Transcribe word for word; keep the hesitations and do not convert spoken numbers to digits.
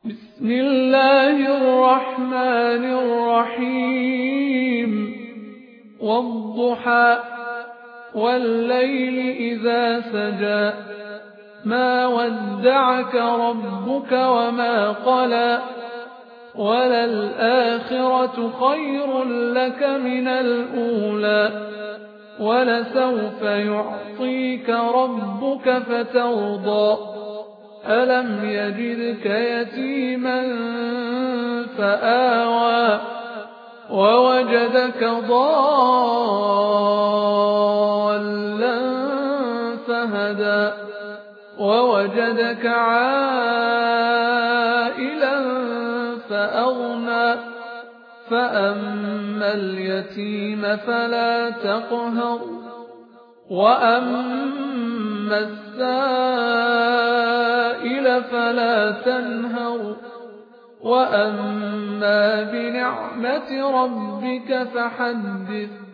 بسم الله الرحمن الرحيم والضحى والليل إذا سجى ما ودعك ربك وما قلى وللآخرة خير لك من الأولى ولسوف يعطيك ربك فترضى ألم يجدك يتيما فآوى ووجدك ضالا فهدى ووجدك عائلا فأغنى فأما اليتيم فلا تقهر وأما السائل فلا تنهر وأما بنعمة ربك فحدث